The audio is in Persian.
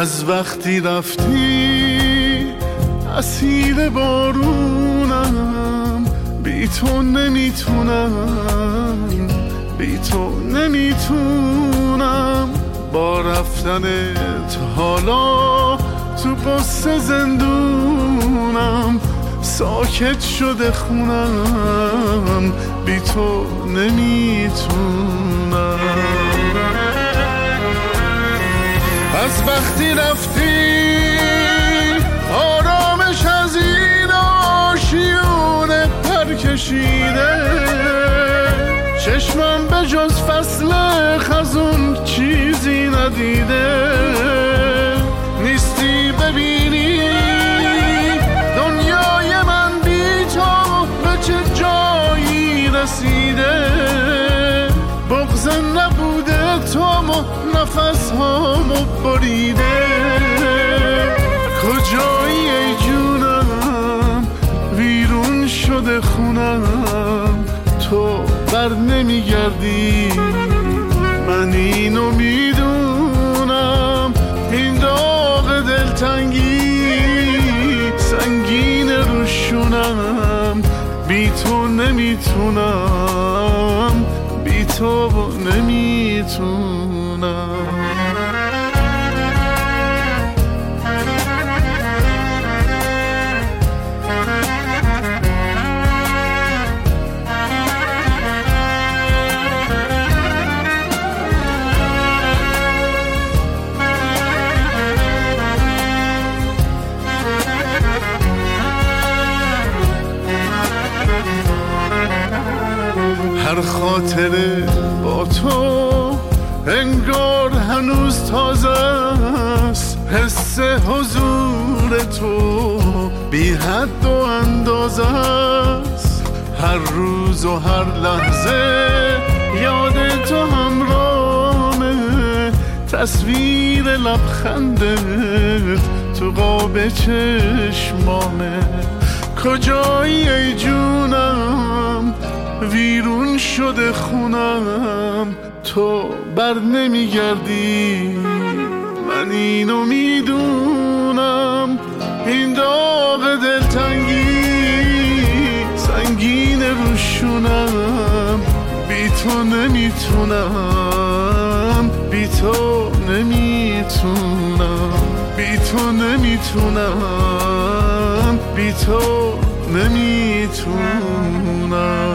از وقتی رفتی اسیر بارونم، بی تو نمیتونم، بی تو نمیتونم. با رفتنت حالا تو قصه زندونم، ساکت شده خونم، بی تو نمیتونم. از وقتی رفتی آرامش از این آشیونه پر کشیده، چشمم به جز فصل خزون چیزی ندیده. نیستی ببینی دنیای من بی تو به چه جایی رسیده. بغض نبوده تو و نفس هامو بریده. کجایی ای جونم ویرون شده خونم، تو بر نمیگردی من اینو میدونم. این داغ دلتنگی سنگین روشونم، بی تو نمیتونم، بی تو نمیتونم. هر خاطره با تو انگار هنوز تازه است، حس حضور تو بی حد و اندازه است. هر روز و هر لحظه یاد تو همرامه، تصویر لبخندت تو قاب چشمامه. کجایی ای جونم ویرون شده خونم، تو بر نمیگردی من اینو میدونم. این داغ دلتنگی سنگین روشونم، بی تو نمیتونم، بی تو نمیتونم، بی تو نمیتونم، بی تو نمیتونم.